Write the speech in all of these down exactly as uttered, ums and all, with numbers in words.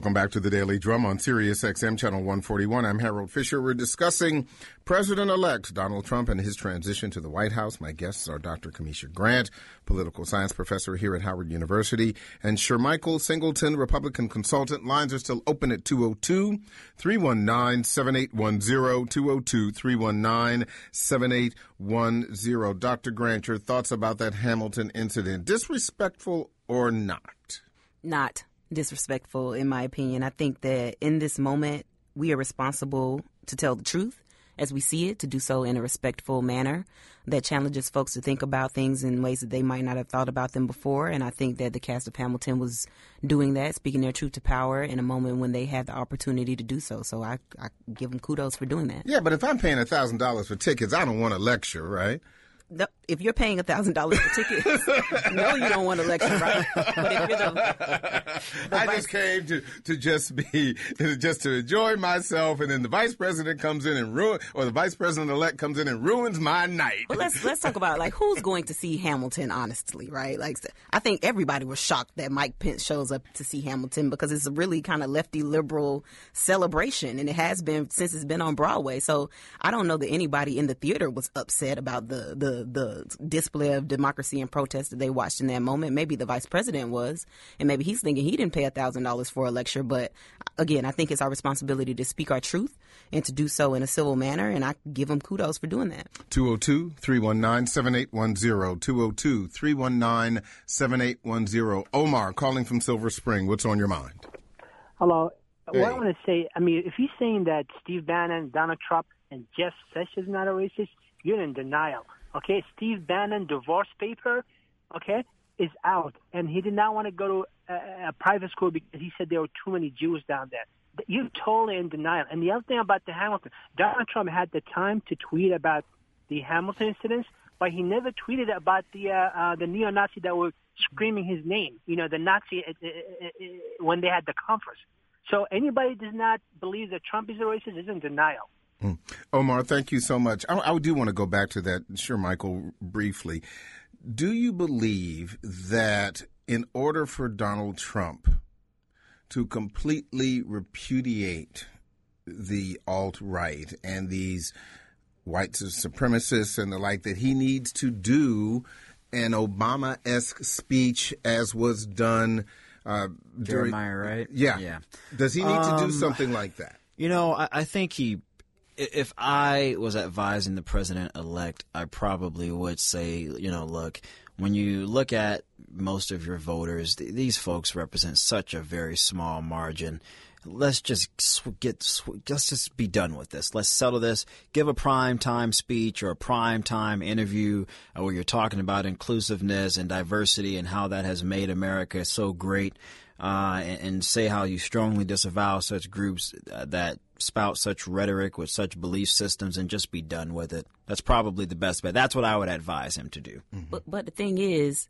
Welcome back to the Daily Drum on Sirius X M Channel one forty-one. I'm Harold Fisher. We're discussing President-elect Donald Trump and his transition to the White House. My guests are Doctor Kamisha Grant, political science professor here at Howard University, and Shermichael Singleton, Republican consultant. Lines are still open at two oh two, three one nine, seven eight one zero, two oh two, three one nine, seven eight one zero. Doctor Grant, your thoughts about that Hamilton incident, disrespectful or not? Not disrespectful, in my opinion. I think that in this moment, we are responsible to tell the truth as we see it, to do so in a respectful manner that challenges folks to think about things in ways that they might not have thought about them before. And I think that the cast of Hamilton was doing that, speaking their truth to power in a moment when they had the opportunity to do so. So I, I give them kudos for doing that. Yeah, but if I'm paying one thousand dollars for tickets, I don't want to lecture, right? If you're paying one thousand dollars for tickets, no, you don't want to lecture, right? But if you're the, the I vice- just came to, to just be, just to enjoy myself, and then the vice president comes in and ruin, or the vice president-elect comes in and ruins my night. Well, let's let's talk about, like, who's going to see Hamilton, honestly, right? Like, I think everybody was shocked that Mike Pence shows up to see Hamilton because it's a really kind of lefty liberal celebration, and it has been since it's been on Broadway. So I don't know that anybody in the theater was upset about the the the display of democracy and protest that they watched in that moment. Maybe the vice president was, and maybe he's thinking he didn't pay one thousand dollars for a lecture. But again, I think it's our responsibility to speak our truth and to do so in a civil manner, and I give him kudos for doing that. two oh two, three one nine, seven eight one zero, two oh two, three one nine, seven eight one zero. Omar, calling from Silver Spring. What's on your mind? Hello. Hey. What I want to say, I mean, if he's saying that Steve Bannon, Donald Trump, and Jeff Sessions is not a racist, you're in denial. Okay, Steve Bannon divorce paper, okay, is out, and he did not want to go to a, a private school because he said there were too many Jews down there. You're totally in denial. And the other thing about the Hamilton, Donald Trump had the time to tweet about the Hamilton incidents, but he never tweeted about the uh, uh, the neo-Nazi that were screaming his name. You know, the Nazi uh, uh, uh, when they had the conference. So anybody does not believe that Trump is a racist is in denial. Mm. Omar, thank you so much. I, I do want to go back to that, sure, Michael, briefly. Do you believe that in order for Donald Trump to completely repudiate the alt-right and these white supremacists and the like, that he needs to do an Obama-esque speech as was done uh, during Jeremiah, right? Yeah. Yeah. Does he need um, to do something like that? You know, I, I think he. If I was advising the president-elect, I probably would say, you know, look, when you look at most of your voters, th- these folks represent such a very small margin. Let's just sw- get, sw- let's just be done with this. Let's settle this. Give a prime time speech or a prime time interview uh, where you're talking about inclusiveness and diversity and how that has made America so great. Uh, and, and say how you strongly disavow such groups uh, that spout such rhetoric with such belief systems, and just be done with it. That's probably the best bet. That's what I would advise him to do. Mm-hmm. But, but the thing is,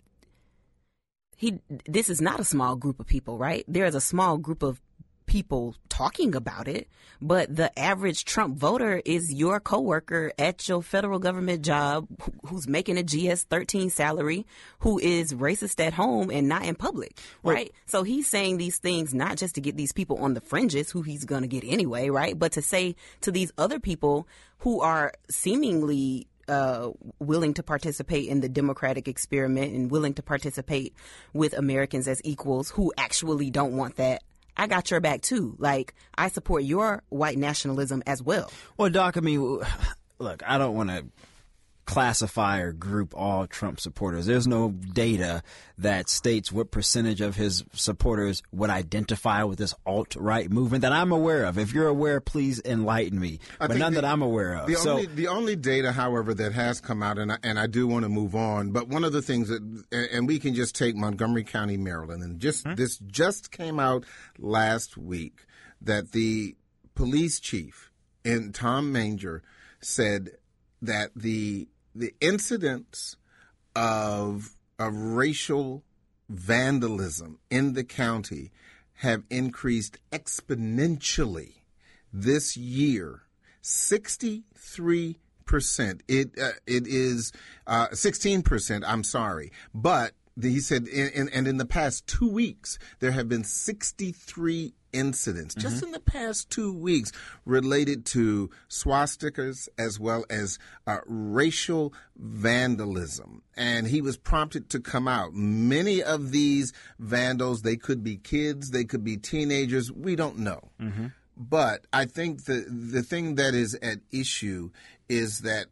he this is not a small group of people, right? There is a small group of people talking about it, but the average Trump voter is your coworker at your federal government job who's making a G S thirteen salary, who is racist at home and not in public, right? Well, so he's saying these things not just to get these people on the fringes who he's going to get anyway, right? But to say to these other people who are seemingly Uh, willing to participate in the democratic experiment and willing to participate with Americans as equals who actually don't want that. I got your back, too. Like, I support your white nationalism as well. Well, Doc, I mean, look, I don't want to classify or group all Trump supporters. There's no data that states what percentage of his supporters would identify with this alt-right movement that I'm aware of. If you're aware, please enlighten me. I but none the, that I'm aware of. The, so, only, the only data, however, that has come out, and I, and I do want to move on, but one of the things that, and we can just take Montgomery County, Maryland, and just hmm? this just came out last week, that the police chief in Tom Manger said that the the incidents of, of racial vandalism in the county have increased exponentially this year, sixty-three percent. It uh, it is uh, sixteen percent. I'm sorry, but he said, in, in, and in the past two weeks, there have been sixty-three incidents mm-hmm. just in the past two weeks related to swastikas as well as uh, racial vandalism. And he was prompted to come out. Many of these vandals, they could be kids, they could be teenagers. We don't know. Mm-hmm. But I think the the thing that is at issue is that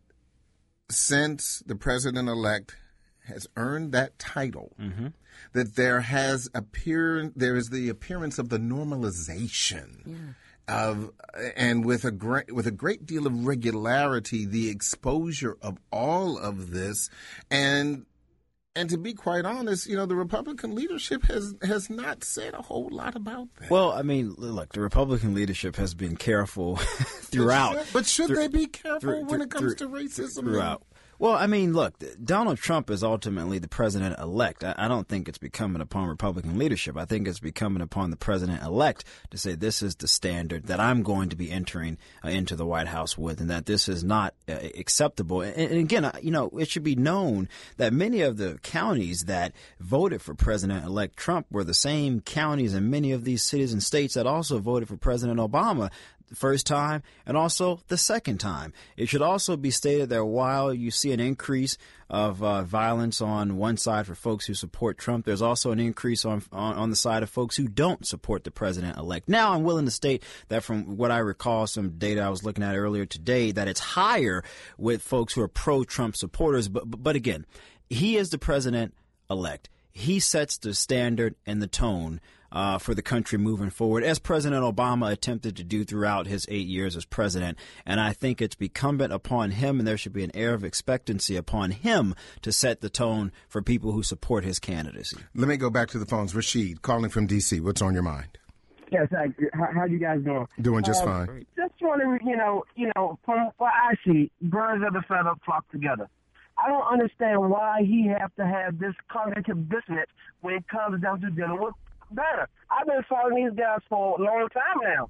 since the president-elect has earned that title, mm-hmm. that there has appear there is the appearance of the normalization yeah. of, and with a great with a great deal of regularity, the exposure of all of this, and and to be quite honest, you know, the Republican leadership has has not said a whole lot about that. Well, I mean, look, the Republican leadership has been careful throughout. But should, but should through, they be careful through, when it comes through, to racism? Throughout. Well, I mean, look, Donald Trump is ultimately the president-elect. I, I don't think it's becoming upon Republican leadership. I think it's becoming upon the president-elect to say this is the standard that I'm going to be entering uh, into the White House with, and that this is not uh, acceptable. And, and again, you know, it should be known that many of the counties that voted for President-elect Trump were the same counties in many of these cities and states that also voted for President Obama the first time and also the second time. It should also be stated that while you see an increase of uh, violence on one side for folks who support Trump, there's also an increase on, on on the side of folks who don't support the president-elect. Now, I'm willing to state that from what I recall, some data I was looking at earlier today, that it's higher with folks who are pro-Trump supporters. But, but, but again, he is the president-elect. He sets the standard and the tone Uh, for the country moving forward, as President Obama attempted to do throughout his eight years as president. And I think it's incumbent upon him, and there should be an air of expectancy upon him to set the tone for people who support his candidacy. Let me go back to the phones. Rashid, calling from D C. What's on your mind? Yes, I, how, how you guys doing? Doing just uh, fine. Just wondering, you know, you know, from what I see, birds of a feather flock together. I don't understand why he have to have this cognitive dissonance when it comes down to dealing with Banner. I've been following these guys for a long time now.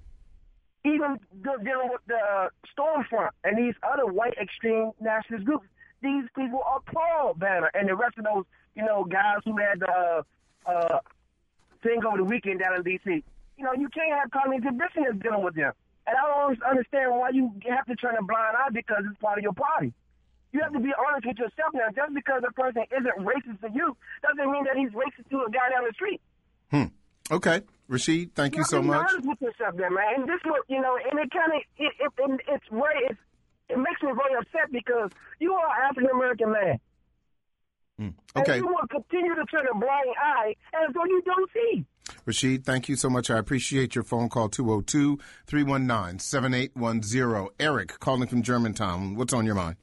Even dealing with the uh, Stormfront and these other white extreme nationalist groups, these people are pro Banner and the rest of those, you know, guys who had the uh, uh, thing over the weekend down in D C. You know, you can't have cognitive dissonance dealing with them. And I don't understand why you have to turn a blind eye because it's part of your party. You have to be honest with yourself now. Just because a person isn't racist to you doesn't mean that he's racist to a guy down the street. Hmm. Okay, Rashid, thank you, you so be much. Honest with yourself, there, man. And this, you know, and it kind of it, it, it it's very it's, it makes me very upset because you are an African American man. Hmm. Okay. And you will continue to turn a blind eye as though you don't see. Rashid, thank you so much. I appreciate your phone call. two oh two, three one nine, seven eight one zero. Eric, calling from Germantown. What's on your mind?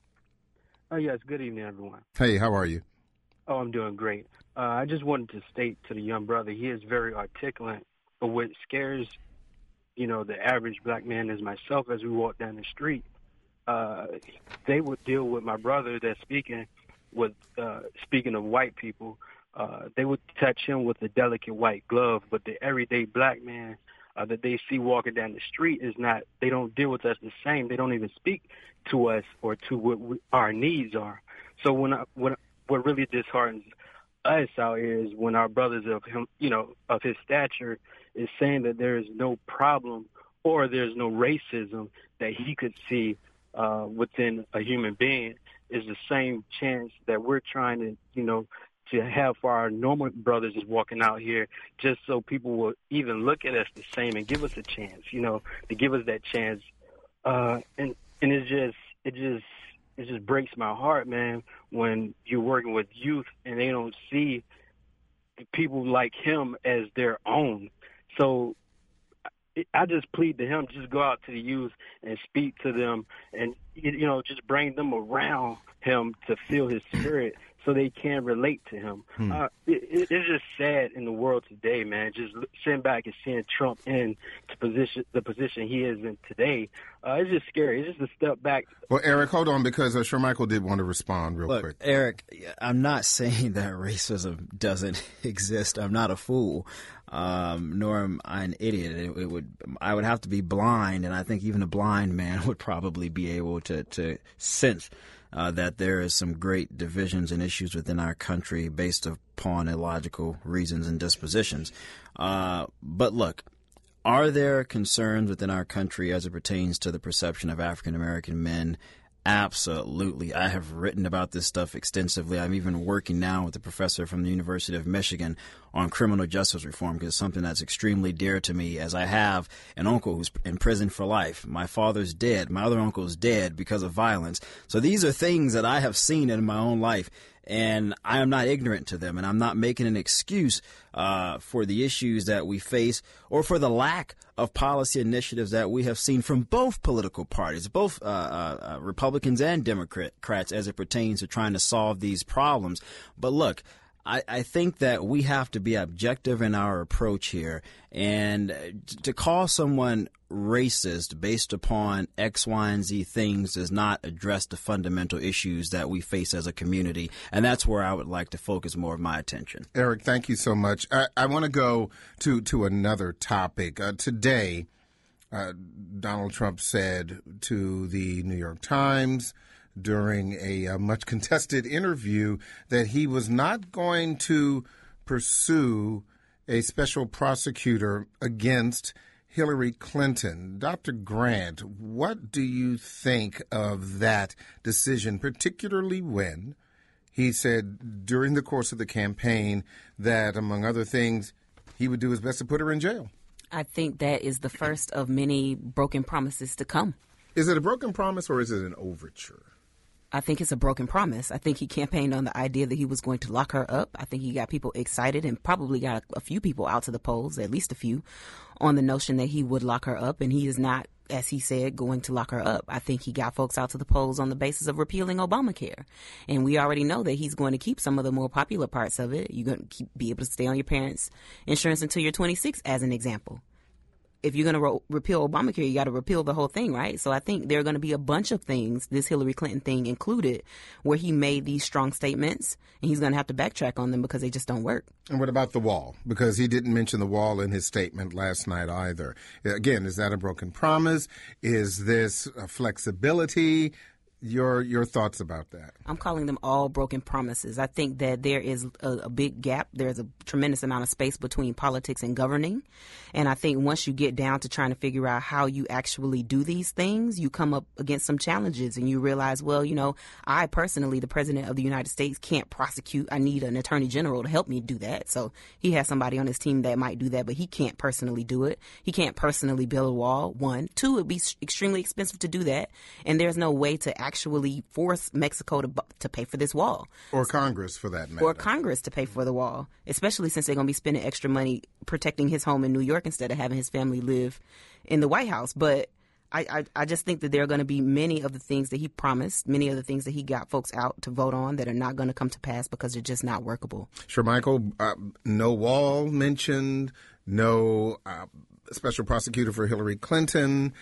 Oh yes. Good evening, everyone. Hey, how are you? Oh, I'm doing great. Uh, I just wanted to state to the young brother, he is very articulate, but what scares, you know, the average black man as myself as we walk down the street, uh, they would deal with my brother that's speaking with, uh, speaking of white people, uh, they would touch him with a delicate white glove, but the everyday black man uh, that they see walking down the street is not, they don't deal with us the same. They don't even speak to us or to what we, our needs are. So when I, when, what really disheartens us out here is when our brothers of him, you know, of his stature is saying that there is no problem or there's no racism that he could see uh, within a human being is the same chance that we're trying to, you know, to have for our normal brothers is walking out here just so people will even look at us the same and give us a chance, you know, to give us that chance. Uh, and, and it's just, it just, it just breaks my heart, man, when you're working with youth and they don't see people like him as their own. So I just plead to him, just go out to the youth and speak to them and, you know, just bring them around him to feel his spirit so they can relate to him. Hmm. Uh, it, it's just sad in the world today, man, just sitting back and seeing Trump in the position, the position he is in today. Uh, it's just scary. It's just a step back. Well, Eric, hold on, because uh, Shermichael did want to respond real Look, quick. Eric, I'm not saying that racism doesn't exist. I'm not a fool, um, nor am I an idiot. It, it would, I would have to be blind, and I think even a blind man would probably be able to, to sense uh, that there is some great divisions and issues within our country based upon illogical reasons and dispositions. Uh, but look, are there concerns within our country as it pertains to the perception of African American men? Absolutely. I have written about this stuff extensively. I'm even working now with a professor from the University of Michigan on criminal justice reform, because it's something that's extremely dear to me, as I have an uncle who's in prison for life. My father's dead. My other uncle's dead because of violence. So these are things that I have seen in my own life, and I am not ignorant to them, and I'm not making an excuse uh, for the issues that we face or for the lack of policy initiatives that we have seen from both political parties, both uh, uh, Republicans and Democrats, as it pertains to trying to solve these problems. But look, I, I think that we have to be objective in our approach here, and to call someone racist based upon X, Y, and Z things does not address the fundamental issues that we face as a community, and that's where I would like to focus more of my attention. Eric, thank you so much. I, I want to go to, to another topic. Uh, today, uh, Donald Trump said to the New York Times during a, a much contested interview that he was not going to pursue a special prosecutor against Hillary Clinton. Doctor Grant, what do you think of that decision, particularly when he said during the course of the campaign that, among other things, he would do his best to put her in jail? I think that is the first of many broken promises to come. Is it a broken promise or is it an overture? I think it's a broken promise. I think he campaigned on the idea that he was going to lock her up. I think he got people excited and probably got a, a few people out to the polls, at least a few, on the notion that he would lock her up. And he is not, as he said, going to lock her up. I think he got folks out to the polls on the basis of repealing Obamacare. And we already know that he's going to keep some of the more popular parts of it. You're going to keep, be able to stay on your parents' insurance until you're twenty-six, as an example. If you're going to re- repeal Obamacare, you got to repeal the whole thing, right? So I think there are going to be a bunch of things, this Hillary Clinton thing included, where he made these strong statements, and he's going to have to backtrack on them because they just don't work. And what about the wall? Because he didn't mention the wall in his statement last night either. Again, is that a broken promise? Is this a flexibility? Your your thoughts about that? I'm calling them all broken promises. I think that there is a, a big gap. There's a tremendous amount of space between politics and governing. And I think once you get down to trying to figure out how you actually do these things, you come up against some challenges and you realize, well, you know, I personally, the president of the United States, can't prosecute. I need an attorney general to help me do that. So he has somebody on his team that might do that, but he can't personally do it. He can't personally build a wall, one. Two, it'd be extremely expensive to do that. And there's no way to actually actually force Mexico to to pay for this wall. Or Congress, for that matter. Or Congress to pay for the wall, especially since they're going to be spending extra money protecting his home in New York instead of having his family live in the White House. But I, I, I just think that there are going to be many of the things that he promised, many of the things that he got folks out to vote on that are not going to come to pass because they're just not workable. Sure, Michael, uh, no wall mentioned, no uh, special prosecutor for Hillary Clinton.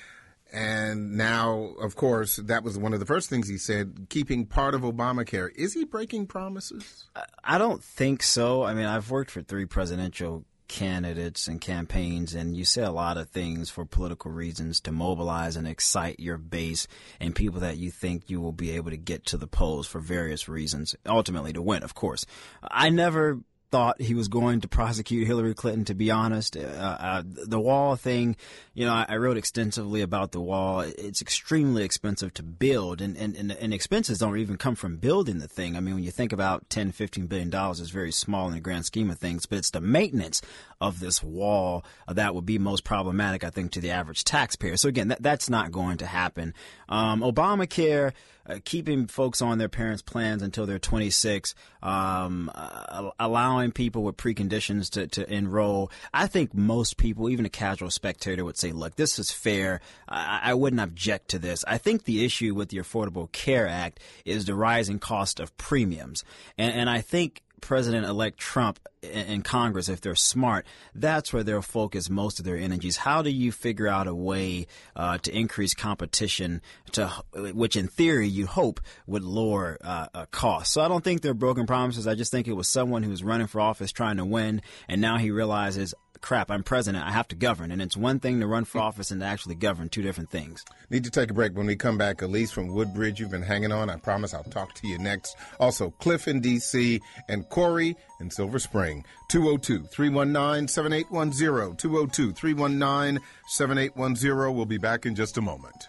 And now, of course, that was one of the first things he said, keeping part of Obamacare. Is he breaking promises? I don't think so. I mean, I've worked for three presidential candidates and campaigns, and you say a lot of things for political reasons to mobilize and excite your base and people that you think you will be able to get to the polls for various reasons, ultimately to win, of course. I never thought he was going to prosecute Hillary Clinton, to be honest. Uh, uh, the wall thing, you know, I, I wrote extensively about the wall. It's extremely expensive to build, and, and, and, and expenses don't even come from building the thing. I mean, when you think about ten, fifteen billion dollars, it's very small in the grand scheme of things, but it's the maintenance of this wall that would be most problematic, I think, to the average taxpayer. So again, that, that's not going to happen. Um, Obamacare, uh, keeping folks on their parents' plans until they're twenty-six, um, uh, allowing people with preconditions to, to enroll. I think most people, even a casual spectator, would say, look, this is fair. I, I wouldn't object to this. I think the issue with the Affordable Care Act is the rising cost of premiums. And, and I think President-elect Trump and Congress, if they're smart, that's where they'll focus most of their energies. How do you figure out a way uh, to increase competition, to which in theory you hope would lower uh, uh, costs? So I don't think they're broken promises. I just think it was someone who was running for office trying to win, and now he realizes crap, I'm president, I have to govern. And it's one thing to run for office and to actually govern, two different things. Need to take a break. When we come back, Elise from Woodbridge, you've been hanging on. I promise I'll talk to you next. Also, Cliff in D C and Corey in Silver Spring. two oh two, three one nine, seven eight one zero. two oh two, three one nine, seven eight one zero. We'll be back in just a moment.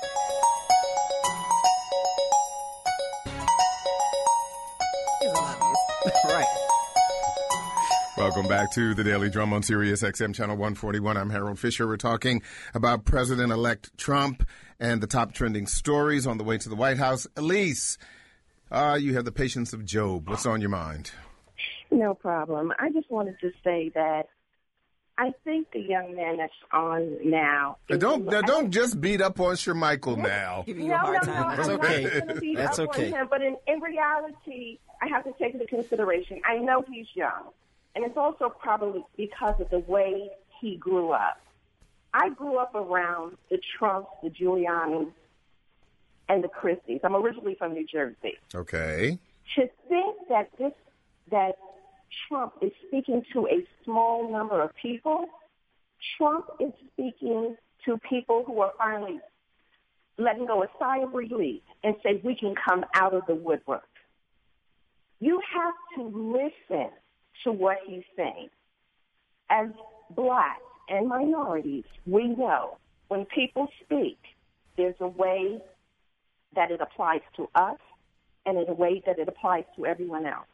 Right. Welcome back to the Daily Drum on Sirius X M Channel one forty-one. I'm Harold Fisher. We're talking about President-elect Trump and the top trending stories on the way to the White House. Elise, uh, you have the patience of Job. What's on your mind? No problem. I just wanted to say that I think the young man that's on now. Now don't now don't just beat up on Shermichael now. Give you No, a hard no, no. time. That's I'm okay. not going to beat That's up okay. on him, but in, in reality, I have to take into consideration. I know he's young, and it's also probably because of the way he grew up. I grew up around the Trumps, the Giulianis, and the Christies. I'm originally from New Jersey. Okay. To think that this that Trump is speaking to a small number of people, Trump is speaking to people who are finally letting go a sigh of relief and say we can come out of the woodwork. You have to listen to what he's saying. As blacks and minorities, we know when people speak, there's a way that it applies to us and in a way that it applies to everyone else.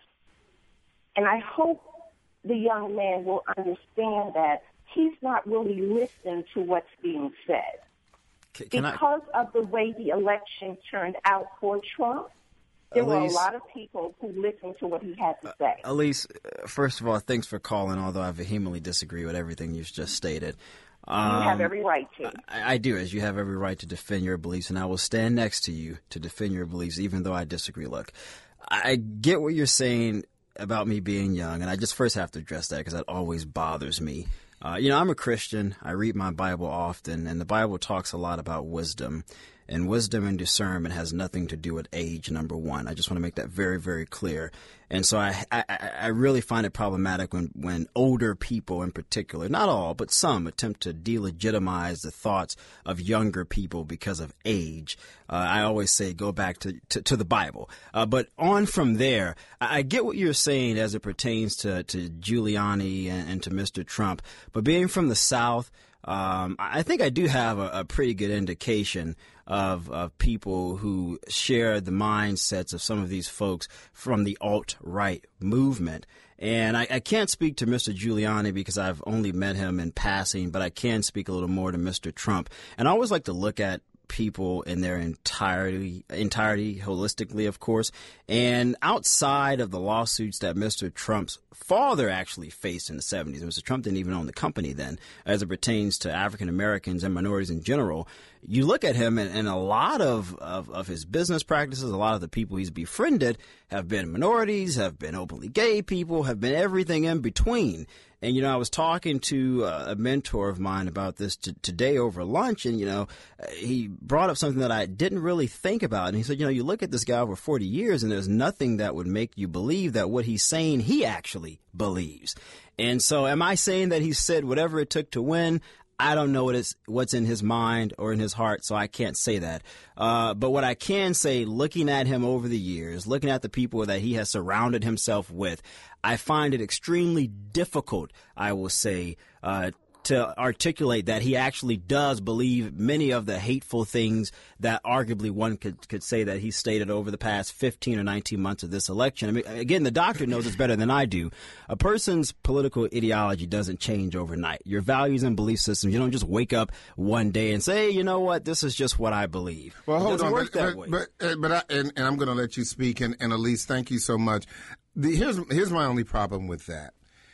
And I hope the young man will understand that he's not really listening to what's being said. Can, can because I, of the way the election turned out for Trump, there were a Elise- lot of people who listened to what he had to say. Elise, uh, first of all, thanks for calling, although I vehemently disagree with everything you've just stated. Um, you have every right to. I, I do, as you have every right to defend your beliefs, and I will stand next to you to defend your beliefs, even though I disagree. Look, I get what you're saying about me being young, and I just first have to address that because that always bothers me. Uh, you know, I'm a Christian. I read my Bible often, and the Bible talks a lot about wisdom. And wisdom and discernment has nothing to do with age, number one. I just want to make that very, very clear. And so I, I, I really find it problematic when, when older people in particular, not all, but some, attempt to delegitimize the thoughts of younger people because of age. Uh, I always say go back to, to, to the Bible. Uh, but on from there, I, I get what you're saying as it pertains to, to Giuliani and, and to Mister Trump. But being from the South, um, I think I do have a, a pretty good indication Of, of people who share the mindsets of some of these folks from the alt-right movement. And I, I can't speak to Mister Giuliani because I've only met him in passing, but I can speak a little more to Mister Trump. And I always like to look at people in their entirety, entirety, holistically, of course. And outside of the lawsuits that Mister Trump's father actually faced in the seventies, Mister Trump didn't even own the company then, as it pertains to African Americans and minorities in general. You look at him, and, and a lot of, of, of his business practices, a lot of the people he's befriended have been minorities, have been openly gay people, have been everything in between. And, you know, I was talking to a mentor of mine about this t- today over lunch, and, you know, he brought up something that I didn't really think about. And he said, you know, you look at this guy over forty years, and there's nothing that would make you believe that what he's saying he actually believes. And so am I saying that he said whatever it took to win? I don't know what is, what's in his mind or in his heart, so I can't say that. Uh, but what I can say, looking at him over the years, looking at the people that he has surrounded himself with, I find it extremely difficult, I will say, uh, to articulate that he actually does believe many of the hateful things that arguably one could, could say that he stated over the past fifteen or nineteen months of this election. I mean, again, the doctor knows this better than I do. A person's political ideology doesn't change overnight. Your values and belief systems, you don't just wake up one day and say, hey, you know what, this is just what I believe. Well, it hold doesn't on, work but that but, way. but, uh, but I, and, and I'm going to let you speak. And, and Elise, thank you so much. The, here's here's my only problem with that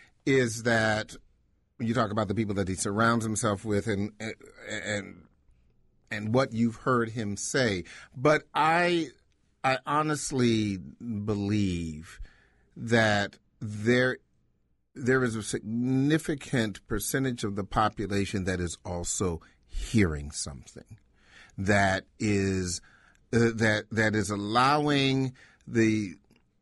is that you talk about the people that he surrounds himself with and and and what you've heard him say. But I I honestly believe that there there is a significant percentage of the population that is also hearing something that is uh, that that is allowing the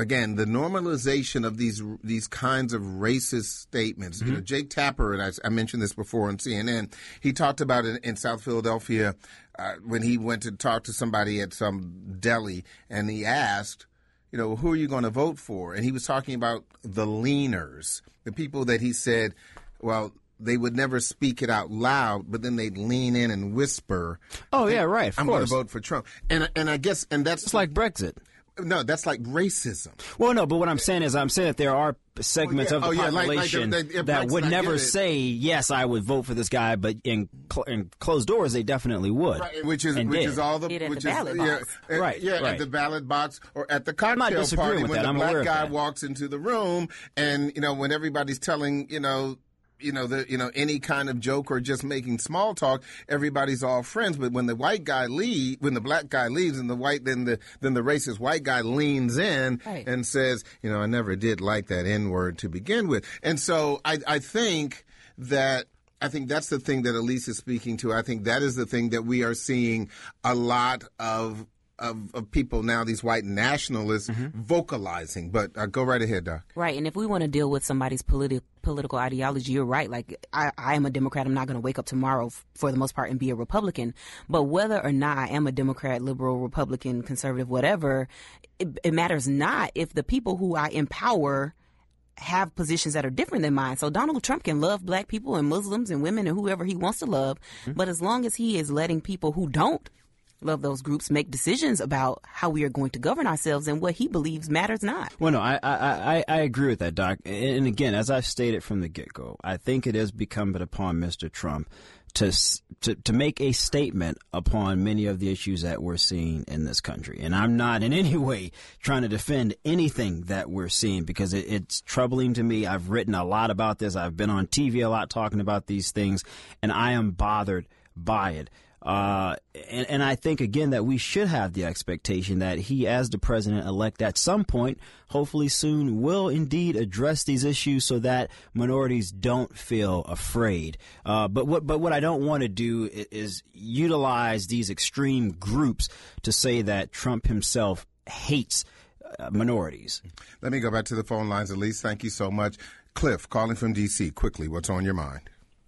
again, the normalization of these these kinds of racist statements. Mm-hmm. You know, Jake Tapper, and I, I mentioned this before on C N N, he talked about it in South Philadelphia uh, when he went to talk to somebody at some deli, and he asked, you know, who are you going to vote for? And he was talking about the leaners, the people that he said, well, they would never speak it out loud, but then they'd lean in and whisper. Oh, yeah, right. Of I'm course. going to vote for Trump. And and I guess, and that's it's like Brexit. No, that's like racism. Well, no, but what I'm saying is I'm saying that there are segments oh, yeah. of the oh, yeah. population like, like the, the, that would never it. say, yes, I would vote for this guy, but in, cl- in closed doors, they definitely would. Right, which is which did. is all the Did at which the is ballot yeah, box. at, Right, yeah, right. at the ballot box or at the cocktail party with when that. the I'm black aware of guy that. walks into the room, and you know when everybody's telling you know. You know, the, you know, any kind of joke or just making small talk, everybody's all friends. But when the white guy leave, when the black guy leaves, and the white, then the then the racist white guy leans in right. and says, you know, I never did like that N word to begin with. And so I, I think that. I think that's the thing that Elise is speaking to. I think that is the thing that we are seeing a lot of. Of, of people now, these white nationalists mm-hmm. vocalizing. But uh, go right ahead, Doc. Right, and if we want to deal with somebody's politi- political ideology, you're right. Like, I, I am a Democrat. I'm not going to wake up tomorrow, f- for the most part, and be a Republican. But whether or not I am a Democrat, liberal, Republican, conservative, whatever, it, it matters not if the people who I empower have positions that are different than mine. So Donald Trump can love black people and Muslims and women and whoever he wants to love. Mm-hmm. But as long as he is letting people who don't love those groups make decisions about how we are going to govern ourselves, and what he believes matters not. Well, no, I I, I, I agree with that, Doc. And again, as I've stated from the get-go, I think it is incumbent upon Mister Trump to, to to make a statement upon many of the issues that we're seeing in this country. And I'm not in any way trying to defend anything that we're seeing, because it, it's troubling to me. I've written a lot about this. I've been on T V a lot talking about these things, and I am bothered by it. Uh, and, and I think, again, that we should have the expectation that he, as the president-elect, at some point, hopefully soon, will indeed address these issues so that minorities don't feel afraid. Uh, but what but what I don't want to do is, is utilize these extreme groups to say that Trump himself hates uh, minorities. Let me go back to the phone lines. Elise, thank you so much. Cliff, calling from D C, quickly, what's on your mind?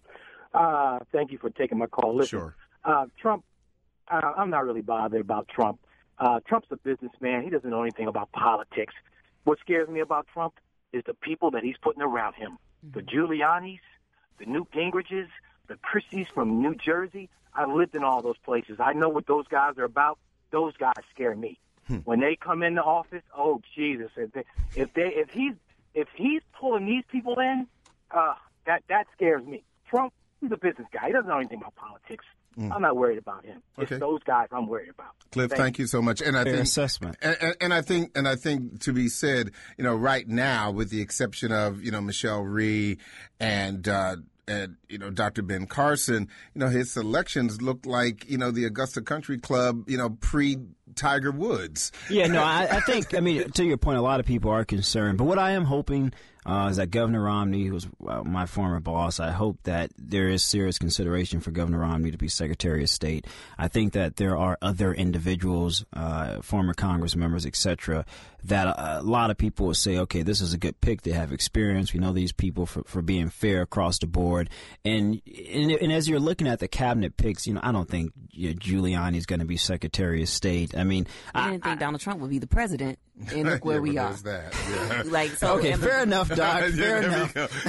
Uh, thank you for taking my call. Listen, sure. Uh, Trump, uh, I'm not really bothered about Trump. Uh, Trump's a businessman. He doesn't know anything about politics. What scares me about Trump is the people that he's putting around him. The Giulianis, the Newt Gingriches, the Christies from New Jersey. I've lived in all those places. I know what those guys are about. Those guys scare me. Hmm. When they come into office, oh, Jesus. If they, if, they, if, he's, if he's pulling these people in, uh, that, that scares me. Trump, he's a business guy. He doesn't know anything about politics. Mm. I'm not worried about him. Okay. It's those guys I'm worried about. Cliff, thank, thank you so much. And I Fair think assessment. And, and, and I think and I think to be said, you know, right now, with the exception of, you know, Michelle Rhee and uh and, you know, Doctor Ben Carson, you know, his selections look like, you know, the Augusta Country Club, you know, pre-Tiger Woods. Yeah, no, I, I think, I mean, to your point, a lot of people are concerned. But what I am hoping uh, is that Governor Romney, who was uh, my former boss, I hope that there is serious consideration for Governor Romney to be Secretary of State. I think that there are other individuals, uh, former Congress members, et cetera, that a, a lot of people will say, okay, this is a good pick. They have experience. We know these people for, for being fair across the board. And, and and as you're looking at the cabinet picks, you know, I don't think you know, Giuliani is going to be Secretary of State. I mean, I I didn't think I, Donald Trump would be the president, and look where yeah, we are. That. Yeah. Like so. Okay, fair enough, Doc. Fair yeah,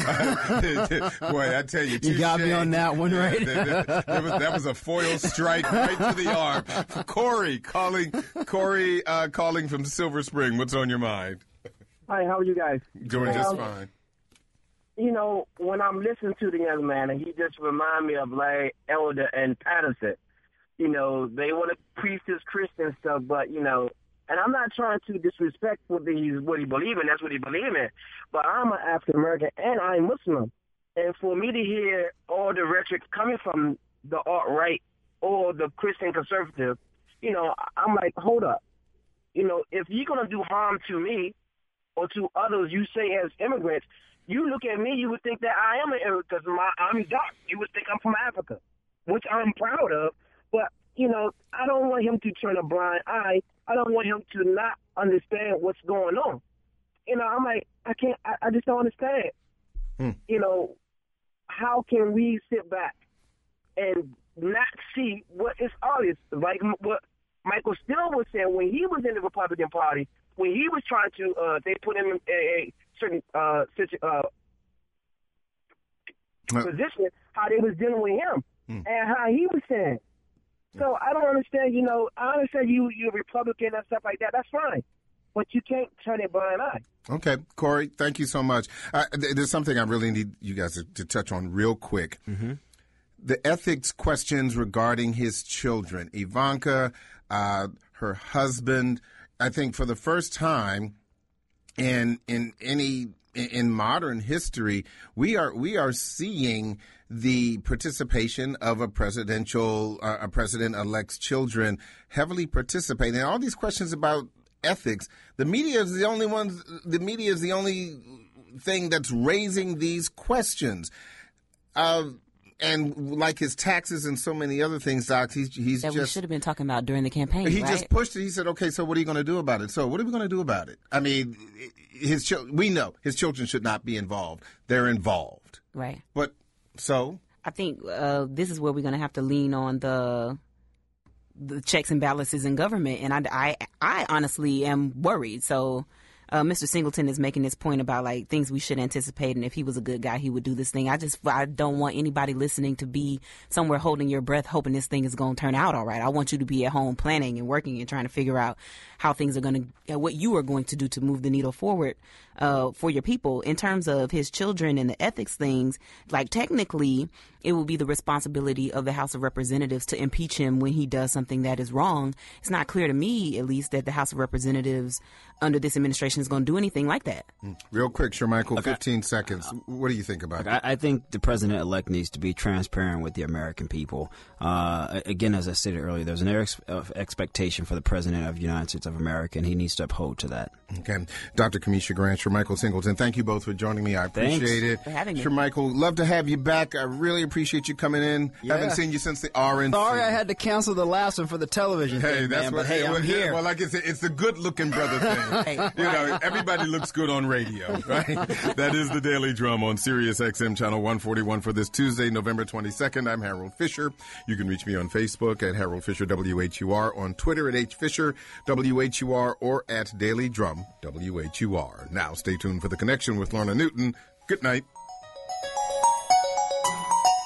enough. Boy, I tell you, you got me on that one, right? that, that, that, was, that was a foil strike right to the arm. Corey calling, Corey uh, calling from Silver Spring. What's on your mind? Hi, how are you guys? Doing um, just fine. You know, when I'm listening to the young man, and he just remind me of like Elder and Patterson. You know, they want to preach this Christian stuff, but you know, and I'm not trying to disrespect what he what he believes in. That's what he believes in. But I'm an African American and I'm Muslim, and for me to hear all the rhetoric coming from the alt right or the Christian conservative, you know, I'm like, hold up. You know, if you're gonna do harm to me or to others, you say as immigrants, you look at me, you would think that I am an immigrant because I'm dark. You would think I'm from Africa, which I'm proud of. But, you know, I don't want him to turn a blind eye. I don't want him to not understand what's going on. you know, I'm like, I can't, I, I just don't understand. Hmm. You know, how can we sit back and not see what is obvious? Like what Michael Steele was saying when he was in the Republican Party, when he was trying to, uh, they put him in a, a certain uh, situ- uh, position, how they was dealing with him Hmm. and how he was saying. So I don't understand, you know, I understand you, you're a Republican and stuff like that. That's fine. But you can't turn a blind eye. Okay, Corey, thank you so much. Uh, th- there's something I really need you guys to, to touch on real quick. Mm-hmm. The ethics questions regarding his children. Ivanka, uh, her husband, I think for the first time in in any in modern history, we are we are seeing the participation of a presidential uh, a president-elect's children heavily participating. And all these questions about ethics, the media is the only ones. The media is the only thing that's raising these questions. Uh, and like his taxes and so many other things, Doc, he's he's that just we should have been talking about during the campaign. he right? just pushed it. He said, "Okay, so what are you going to do about it?" So what are we going to do about it? I mean, his chil- we know his children should not be involved. They're involved, right. but so I think uh, this is where we're going to have to lean on the the checks and balances in government, and I, I, I honestly am worried. So, uh, Mister Singleton is making this point about like things we should anticipate, and if he was a good guy, he would do this thing. I just I don't want anybody listening to be somewhere holding your breath, hoping this thing is going to turn out all right. I want you to be at home planning and working and trying to figure out how things are going to, what you are going to do to move the needle forward uh, for your people. In terms of his children and the ethics things, like technically, it will be the responsibility of the House of Representatives to impeach him when he does something that is wrong. It's not clear to me, at least, that the House of Representatives under this administration is going to do anything like that. real quick, Shermichael, Okay. fifteen seconds. What do you think about it? I, I think the president-elect needs to be transparent with the American people. Uh, again, as I stated earlier, there's an ex- of expectation for the president of the United States of America, and he needs to uphold to that. Okay, Doctor Kamisha Grant, Shermichael Singleton, thank you both for joining me. I Thanks appreciate it. for having me. Shermichael, love to have you back. I really appreciate you coming in. Yeah. Haven't seen you since the R N C. Sorry, I had to cancel the last one for the television Hey, thing, that's man, what. but hey, well, I'm yeah, here. Well, like I said, it's the good-looking brother thing. Hey, You know, everybody looks good on radio, right? That is the Daily Drum on Sirius X M channel one forty-one for this Tuesday, November twenty-second. I'm Harold Fisher. You can reach me on Facebook at Harold Fisher W H U R, on Twitter at H Fisher W H U R, or at Daily Drum W H U R. Now, stay tuned for The Connection with Lorna Newton. Good night.